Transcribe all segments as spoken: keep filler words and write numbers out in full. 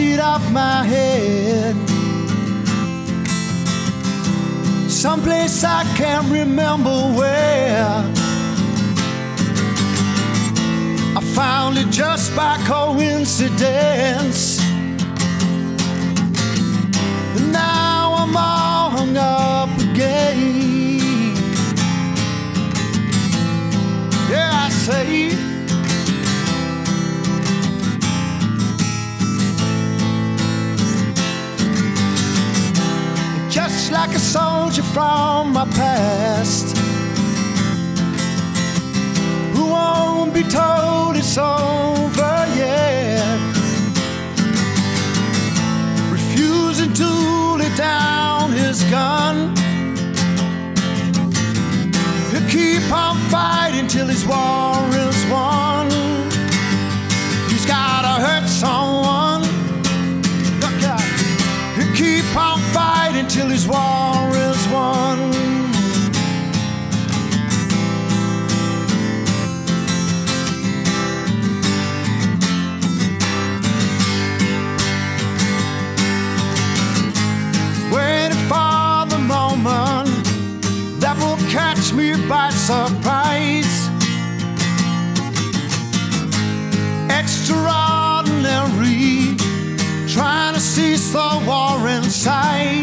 backseat of my head, someplace I can't remember where. I found it just by coincidence, and now I'm all hung up again. Yeah, I say, just like a soldier from my past, who won't be told it's over yet, refusing to lay down his gun. He'll keep on fighting till his war is won. He's gotta hurt someone. Look out. He'll keep on fighting till his war is won. Waiting for the moment that will catch me by surprise. Extraordinary, trying to cease the war inside.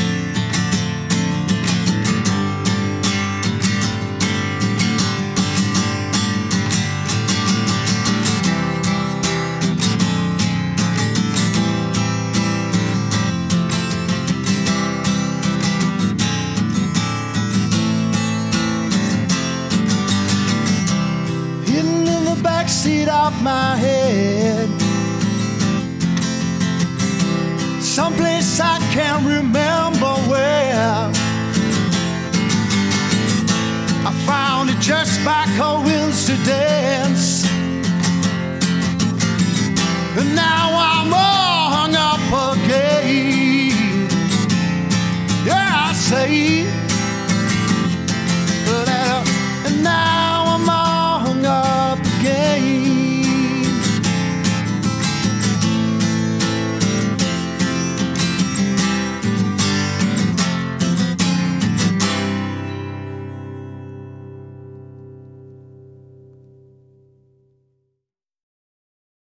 Hidden in the backseat of my head, someplace I can't remember where. I found it just by coincidence, and now I'm all hung up again. Yeah, I say,